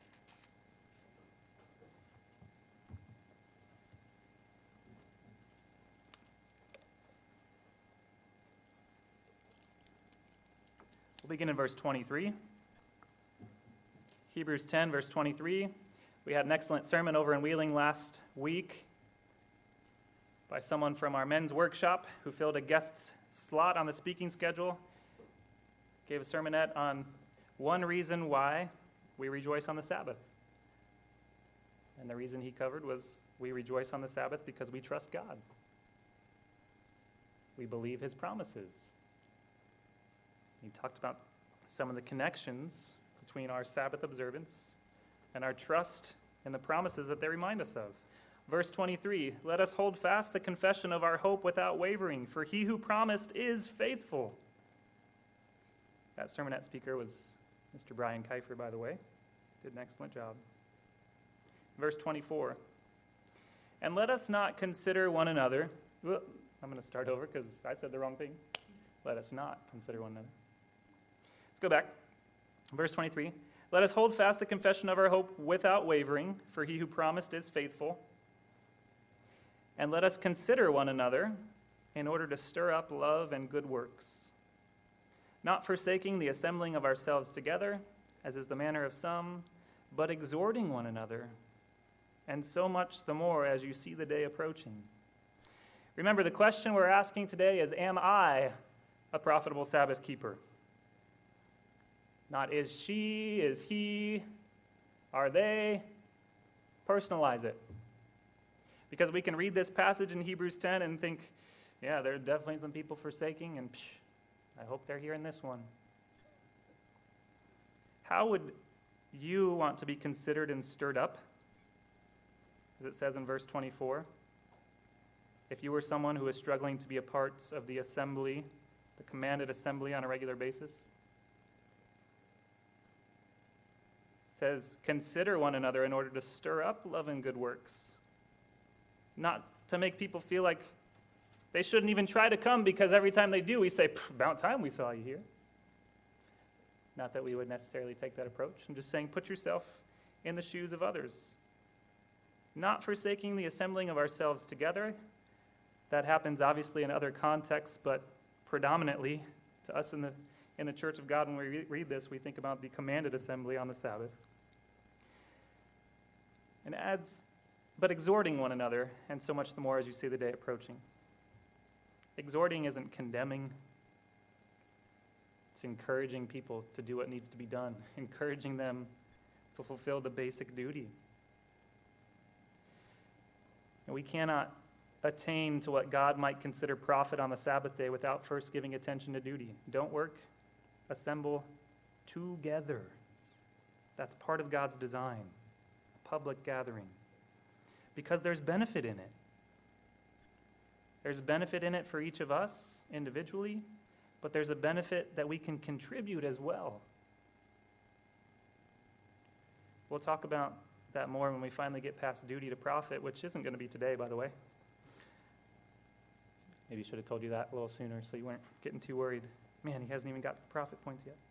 We'll begin in verse 23. Hebrews 10, verse 23. We had an excellent sermon over in Wheeling last week by someone from our men's workshop who filled a guest's slot on the speaking schedule. Gave a sermonette on one reason why we rejoice on the Sabbath. And the reason he covered was we rejoice on the Sabbath because we trust God. We believe his promises. He talked about some of the connections between our Sabbath observance and our trust in the promises that they remind us of. Verse 23, let us hold fast the confession of our hope without wavering, for he who promised is faithful. That sermonette speaker was Mr. Brian Kiefer, by the way. Did an excellent job. Verse 24, and let us not consider one another. I'm going to start over because I said the wrong thing. Let us not consider one another. Let's go back. Verse 23, let us hold fast the confession of our hope without wavering, for he who promised is faithful. And let us consider one another in order to stir up love and good works, not forsaking the assembling of ourselves together, as is the manner of some, but exhorting one another, and so much the more as you see the day approaching. Remember, the question we're asking today is, am I a profitable Sabbath keeper? Not is she, is he, are they? Personalize it. Because we can read this passage in Hebrews 10 and think, yeah, there are definitely some people forsaking, and I hope they're here in this one. How would you want to be considered and stirred up? As it says in verse 24, if you were someone who was struggling to be a part of the assembly, the commanded assembly on a regular basis. It says, consider one another in order to stir up love and good works. Not to make people feel like they shouldn't even try to come because every time they do, we say, about time we saw you here. Not that we would necessarily take that approach. I'm just saying put yourself in the shoes of others. Not forsaking the assembling of ourselves together. That happens obviously in other contexts, but predominantly to us in the Church of God, when we read this, we think about the commanded assembly on the Sabbath. And adds, but exhorting one another, and so much the more as you see the day approaching. Exhorting isn't condemning. It's encouraging people to do what needs to be done, encouraging them to fulfill the basic duty. And we cannot attain to what God might consider profit on the Sabbath day without first giving attention to duty. Don't work, assemble together. That's part of God's design, a public gathering, because there's benefit in it. There's benefit in it for each of us individually, but there's a benefit that we can contribute as well. We'll talk about that more when we finally get past duty to profit, which isn't going to be today, by the way. Maybe I should have told you that a little sooner so you weren't getting too worried. Man, he hasn't even got to the profit points yet.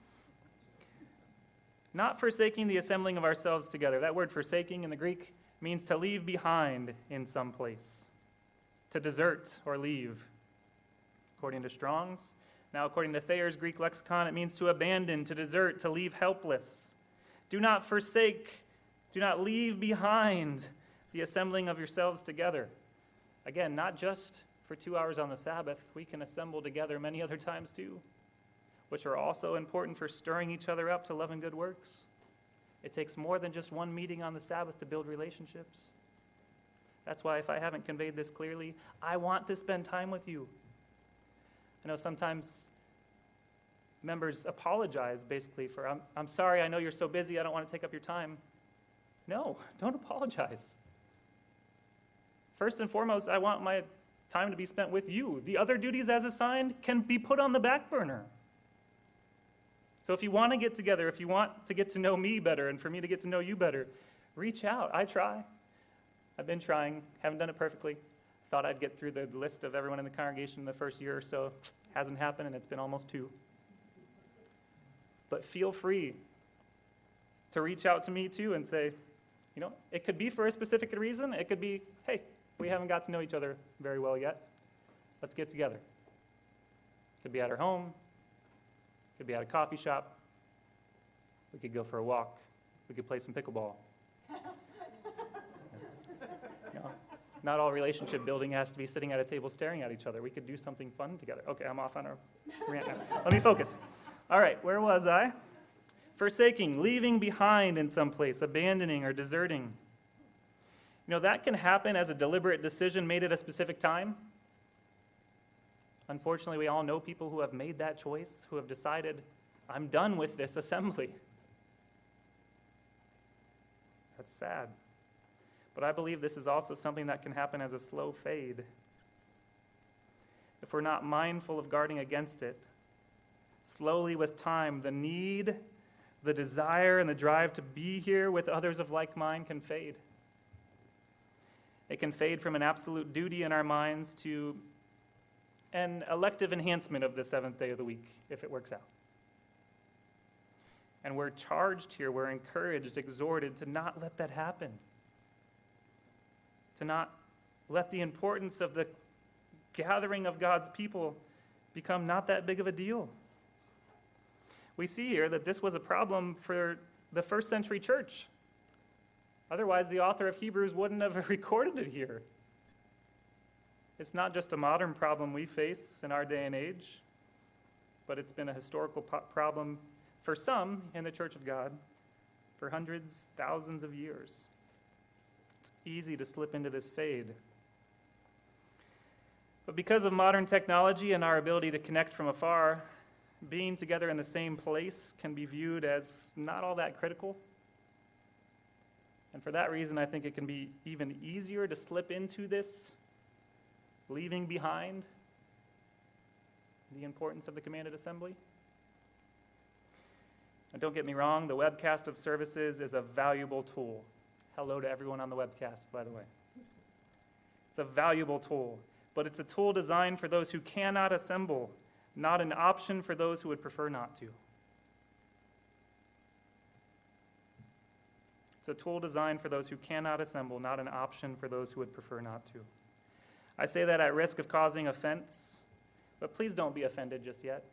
Not forsaking the assembling of ourselves together. That word forsaking in the Greek means to leave behind in some place, to desert or leave, according to Strong's. Now, according to Thayer's Greek lexicon, it means to abandon, to desert, to leave helpless. Do not forsake, do not leave behind the assembling of yourselves together. Again, not just for 2 hours on the Sabbath. We can assemble together many other times too, which are also important for stirring each other up to love and good works. It takes more than just one meeting on the Sabbath to build relationships. That's why if I haven't conveyed this clearly, I want to spend time with you. I know sometimes members apologize basically for, I'm sorry, I know you're so busy, I don't want to take up your time. No, don't apologize. First and foremost, I want my time to be spent with you. The other duties as assigned can be put on the back burner. So if you want to get together, if you want to get to know me better and for me to get to know you better, reach out. I try. I've been trying, haven't done it perfectly. Thought I'd get through the list of everyone in the congregation in the first year or so. Hasn't happened, and it's been almost 2. But feel free to reach out to me too and say, you know, it could be for a specific reason. It could be, hey, we haven't got to know each other very well yet. Let's get together. Could be at our home. Could be at a coffee shop. We could go for a walk. We could play some pickleball. You know, not all relationship building has to be sitting at a table staring at each other. We could do something fun together. Okay, I'm off on a rant now. Let me focus. All right, where was I? Forsaking, leaving behind in some place, abandoning or deserting. You know, that can happen as a deliberate decision made at a specific time. Unfortunately, we all know people who have made that choice, who have decided, I'm done with this assembly. That's sad. But I believe this is also something that can happen as a slow fade. If we're not mindful of guarding against it, slowly with time, the need, the desire, and the drive to be here with others of like mind can fade. It can fade from an absolute duty in our minds to an elective enhancement of the 7th day of the week, if it works out. And we're charged here, we're encouraged, exhorted to not let that happen. To not let the importance of the gathering of God's people become not that big of a deal. We see here that this was a problem for the first century church. Otherwise, the author of Hebrews wouldn't have recorded it here. It's not just a modern problem we face in our day and age, but it's been a historical problem for some in the Church of God for hundreds, thousands of years. It's easy to slip into this fade. But because of modern technology and our ability to connect from afar, being together in the same place can be viewed as not all that critical. And for that reason, I think it can be even easier to slip into this, leaving behind the importance of the commanded assembly. And don't get me wrong, the webcast of services is a valuable tool. Hello to everyone on the webcast, by the way. It's a valuable tool, but it's a tool designed for those who cannot assemble, not an option for those who would prefer not to. It's a tool designed for those who cannot assemble, not an option for those who would prefer not to. I say that at risk of causing offense, but please don't be offended just yet.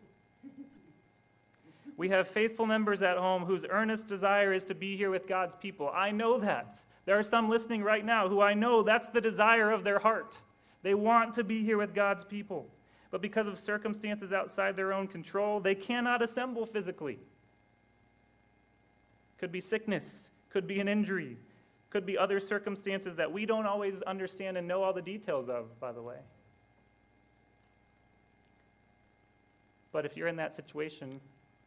We have faithful members at home whose earnest desire is to be here with God's people. I know that. There are some listening right now who I know that's the desire of their heart. They want to be here with God's people. but because of circumstances outside their own control, they cannot assemble physically. Could be sickness, could be an injury, could be other circumstances that we don't always understand and know all the details of, by the way. But if you're in that situation,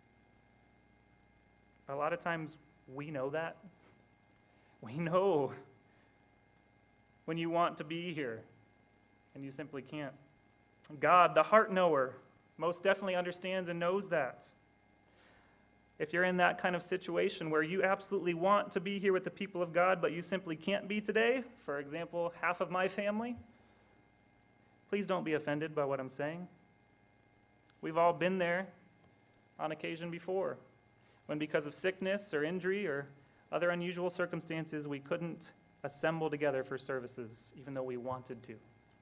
a lot of times we know that. We know when you want to be here and you simply can't. God, the heart knower, most definitely understands and knows that. If you're in that kind of situation where you absolutely want to be here with the people of God, but you simply can't be today, for example, half of my family, please don't be offended by what I'm saying. We've all been there on occasion before, when because of sickness or injury or other unusual circumstances, we couldn't assemble together for services, even though we wanted to.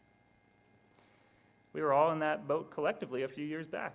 We were all in that boat collectively a few years back,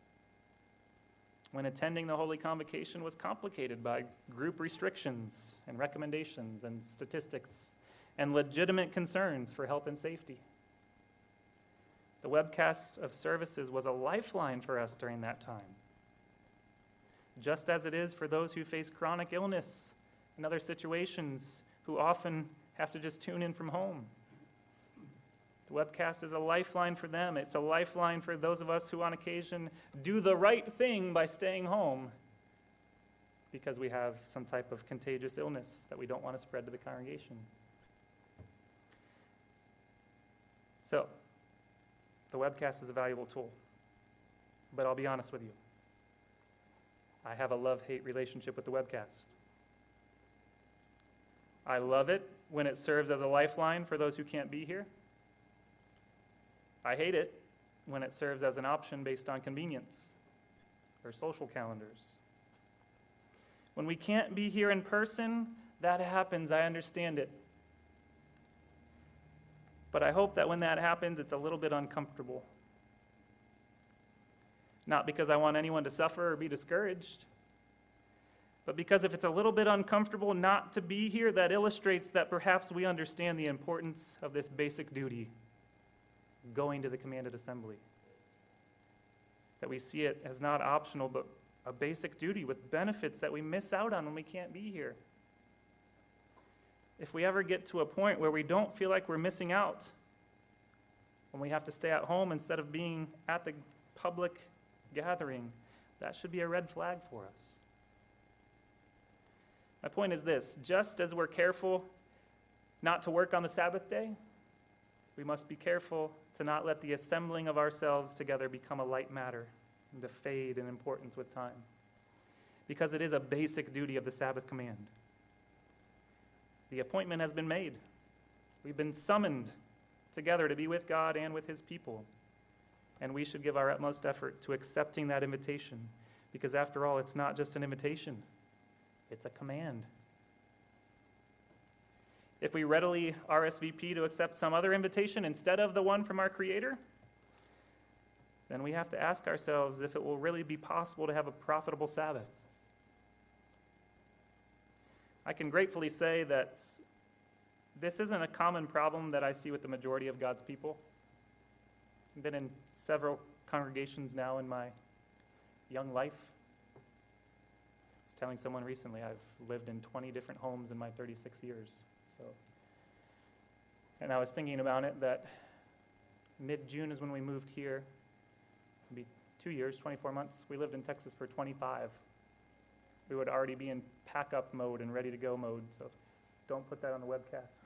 when attending the Holy Convocation was complicated by group restrictions and recommendations and statistics and legitimate concerns for health and safety. The webcast of services was a lifeline for us during that time, just as it is for those who face chronic illness and other situations who often have to just tune in from home. The webcast is a lifeline for them. It's a lifeline for those of us who on occasion do the right thing by staying home because we have some type of contagious illness that we don't want to spread to the congregation. So, the webcast is a valuable tool, but I'll be honest with you. I have a love-hate relationship with the webcast. I love it when it serves as a lifeline for those who can't be here. I hate it when it serves as an option based on convenience or social calendars. When we can't be here in person, that happens. I understand it. But I hope that when that happens, it's a little bit uncomfortable. Not because I want anyone to suffer or be discouraged, but because if it's a little bit uncomfortable not to be here, that illustrates that perhaps we understand the importance of this basic duty, going to the commanded assembly. That we see it as not optional, but a basic duty with benefits that we miss out on when we can't be here. If we ever get to a point where we don't feel like we're missing out, when we have to stay at home instead of being at the public gathering, that should be a red flag for us. My point is this: just as we're careful not to work on the Sabbath day, we must be careful to not let the assembling of ourselves together become a light matter and to fade in importance with time, because it is a basic duty of the Sabbath command. The appointment has been made. We've been summoned together to be with God and with his people, and we should give our utmost effort to accepting that invitation, because after all, it's not just an invitation, it's a command. If we readily RSVP to accept some other invitation instead of the one from our Creator, then we have to ask ourselves if it will really be possible to have a profitable Sabbath. I can gratefully say that this isn't a common problem that I see with the majority of God's people. I've been in several congregations now in my young life. I was telling someone recently I've lived in 20 different homes in my 36 years. And I was thinking about it that mid-June is when we moved here. It'll be 2 years, 24 months. We lived in Texas for 25. We would already be in pack-up mode and ready-to-go mode, so don't put that on the webcast.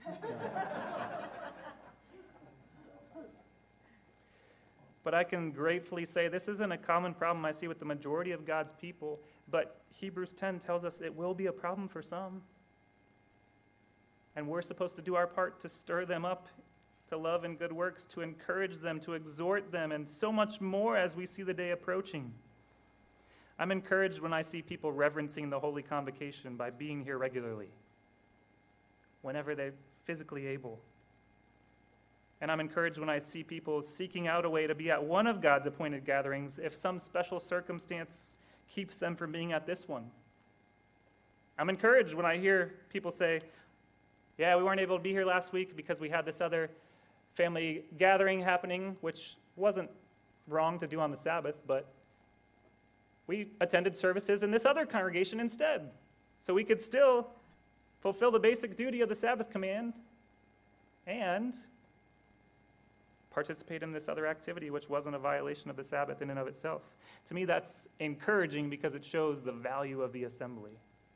But I can gratefully say this isn't a common problem I see with the majority of God's people, but Hebrews 10 tells us it will be a problem for some. And we're supposed to do our part to stir them up to love and good works, to encourage them, to exhort them, and so much more as we see the day approaching. I'm encouraged when I see people reverencing the Holy Convocation by being here regularly, whenever they're physically able. And I'm encouraged when I see people seeking out a way to be at one of God's appointed gatherings if some special circumstance keeps them from being at this one. I'm encouraged when I hear people say, yeah, we weren't able to be here last week because we had this other family gathering happening, which wasn't wrong to do on the Sabbath, but we attended services in this other congregation instead. So we could still fulfill the basic duty of the Sabbath command and participate in this other activity, which wasn't a violation of the Sabbath in and of itself. To me, that's encouraging because it shows the value of the assembly.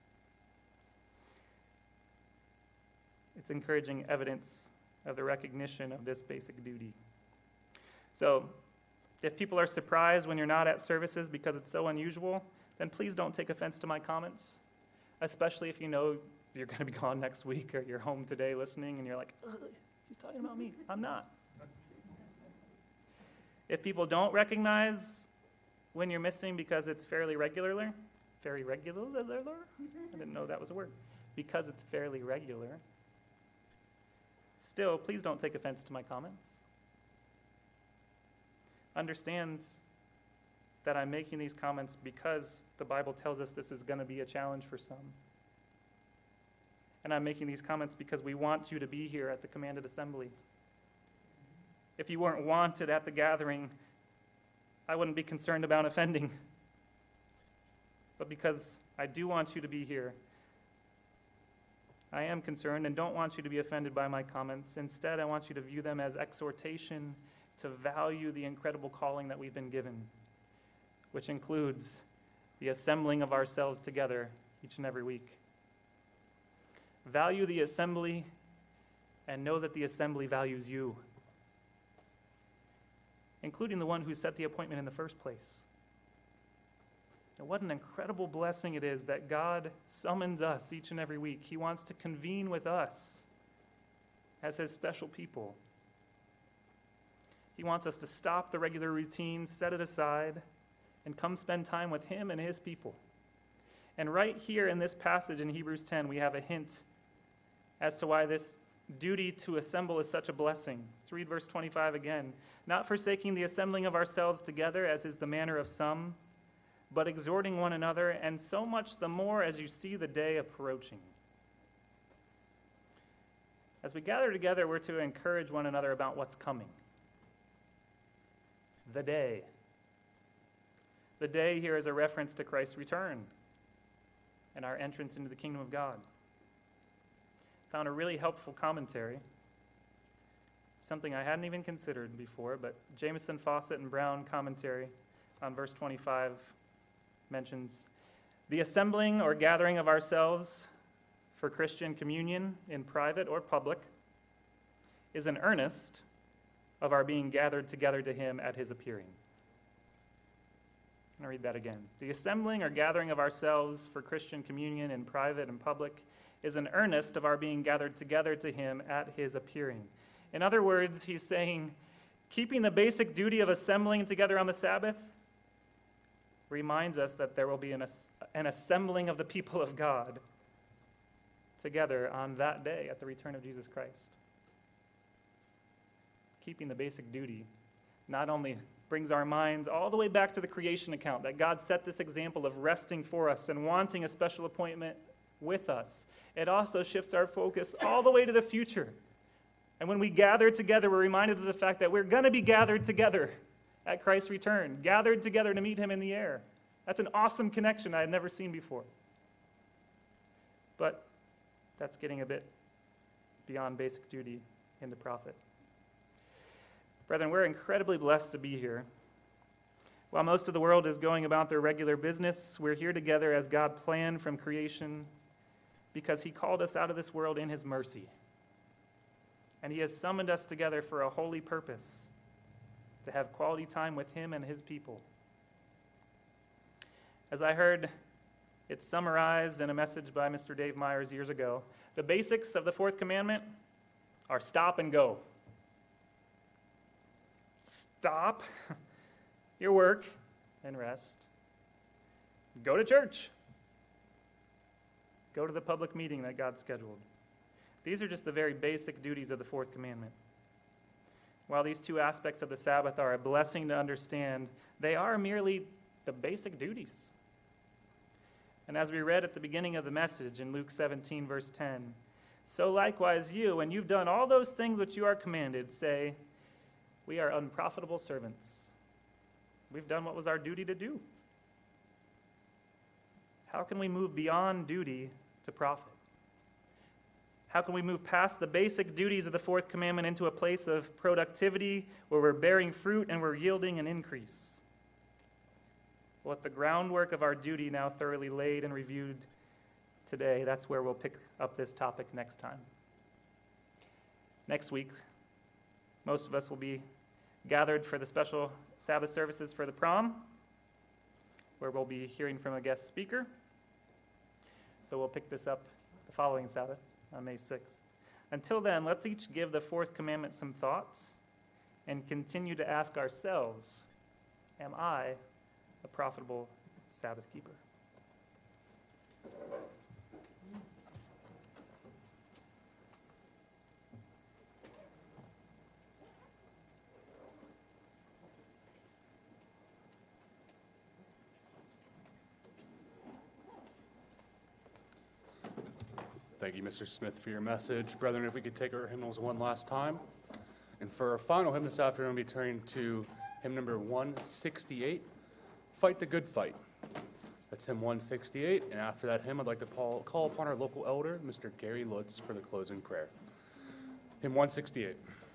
It's encouraging evidence of the recognition of this basic duty. So, if people are surprised when you're not at services because it's so unusual, then please don't take offense to my comments, especially if you know you're going to be gone next week or you're home today listening and you're like, ugh, he's talking about me. I'm not. If people don't recognize when you're missing because it's fairly regular, I didn't know that was a word, because it's fairly regular, still, please don't take offense to my comments. Understand that I'm making these comments because the Bible tells us this is going to be a challenge for some. And I'm making these comments because we want you to be here at the commanded assembly. If you weren't wanted at the gathering, I wouldn't be concerned about offending. But because I do want you to be here, I am concerned and don't want you to be offended by my comments. Instead, I want you to view them as exhortation to value the incredible calling that we've been given, which includes the assembling of ourselves together each and every week. Value the assembly and know that the assembly values you, including the one who set the appointment in the first place. And what an incredible blessing it is that God summons us each and every week. He wants to convene with us as his special people. He wants us to stop the regular routine, set it aside, and come spend time with him and his people. And right here in this passage in Hebrews 10, we have a hint as to why this duty to assemble is such a blessing. Let's read verse 25 again. Not forsaking the assembling of ourselves together, as is the manner of some, but exhorting one another, and so much the more as you see the day approaching. As we gather together, we're to encourage one another about what's coming. The day. The day here is a reference to Christ's return and our entrance into the kingdom of God. Found a really helpful commentary, something I hadn't even considered before, but Jameson, Fawcett, and Brown commentary on verse 25 mentions, the assembling or gathering of ourselves for Christian communion in private or public is an earnest of our being gathered together to him at his appearing. I'm going to read that again. The assembling or gathering of ourselves for Christian communion in private and public is an earnest of our being gathered together to him at his appearing. In other words, he's saying, keeping the basic duty of assembling together on the Sabbath reminds us that there will be an assembling of the people of God together on that day at the return of Jesus Christ. Keeping the basic duty not only brings our minds all the way back to the creation account, that God set this example of resting for us and wanting a special appointment with us, it also shifts our focus all the way to the future. And when we gather together, we're reminded of the fact that we're going to be gathered together at Christ's return, gathered together to meet him in the air. That's an awesome connection I had never seen before. But that's getting a bit beyond basic duty in the prophet. Brethren, we're incredibly blessed to be here. While most of the world is going about their regular business, we're here together as God planned from creation because he called us out of this world in his mercy. And he has summoned us together for a holy purpose, to have quality time with him and his people. As I heard it summarized in a message by Mr. Dave Myers years ago, the basics of the fourth commandment are stop and go. Stop your work and rest. Go to church. Go to the public meeting that God scheduled. These are just the very basic duties of the fourth commandment. While these two aspects of the Sabbath are a blessing to understand, they are merely the basic duties. And as we read at the beginning of the message in Luke 17, verse 10, so likewise you, when you've done all those things which you are commanded, say, we are unprofitable servants. we've done what was our duty to do. How can we move beyond duty to profit? How can we move past the basic duties of the fourth commandment into a place of productivity where we're bearing fruit and we're yielding an increase? With the groundwork of our duty now thoroughly laid and reviewed today, that's where we'll pick up this topic next time. Next week, most of us will be gathered for the special Sabbath services for the prom, where we'll be hearing from a guest speaker. So we'll pick this up the following Sabbath on May 6th. Until then, let's each give the fourth commandment some thoughts and continue to ask ourselves, am I a profitable Sabbath keeper? Thank you, Mr. Smith, for your message. Brethren, if we could take our hymnals one last time. And for our final hymn this afternoon, we'll be turning to hymn number 168, Fight the Good Fight. That's hymn 168. And after that hymn, I'd like to call upon our local elder, Mr. Gary Lutz, for the closing prayer. Hymn 168.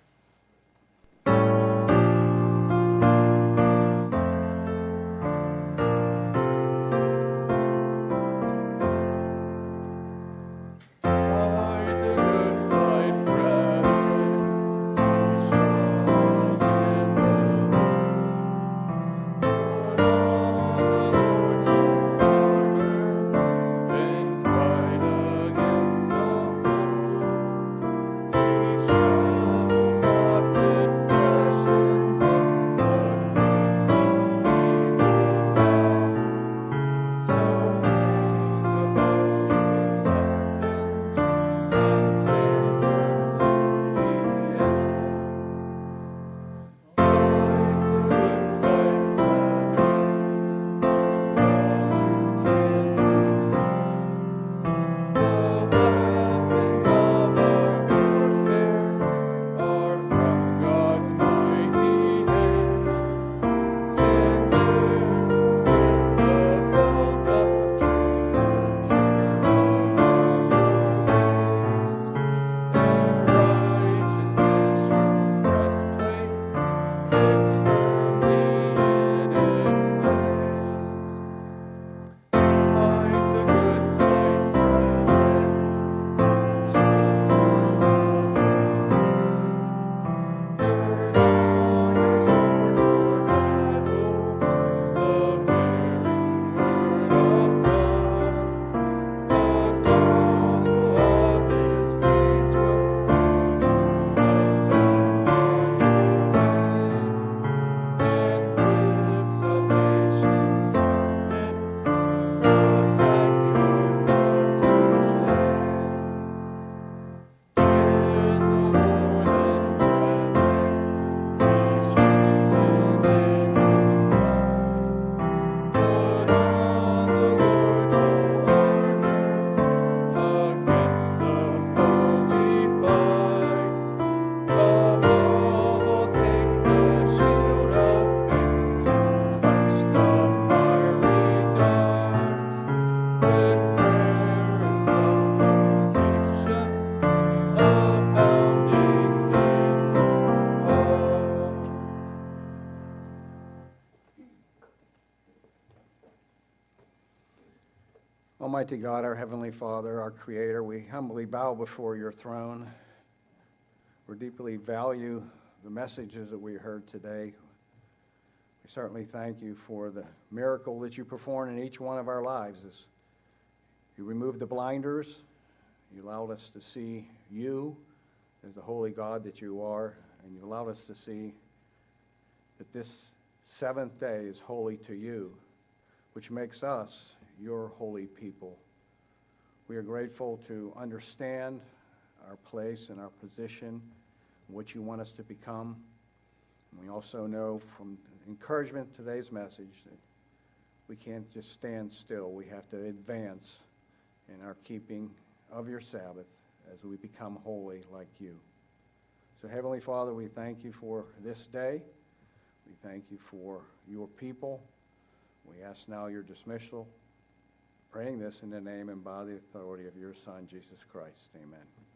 Almighty God, our Heavenly Father, our Creator, we humbly bow before your throne. We deeply value the messages that we heard today. We certainly thank you for the miracle that you perform in each one of our lives. As you removed the blinders, you allowed us to see you as the holy God that you are, and you allowed us to see that this seventh day is holy to you, which makes us your holy people. We are grateful to understand our place and our position, what you want us to become. And we also know from encouragement in today's message that we can't just stand still. We have to advance in our keeping of your Sabbath as we become holy like you. So Heavenly Father, we thank you for this day. We thank you for your people. We ask now your dismissal, praying this in the name and by the authority of your Son, Jesus Christ. Amen.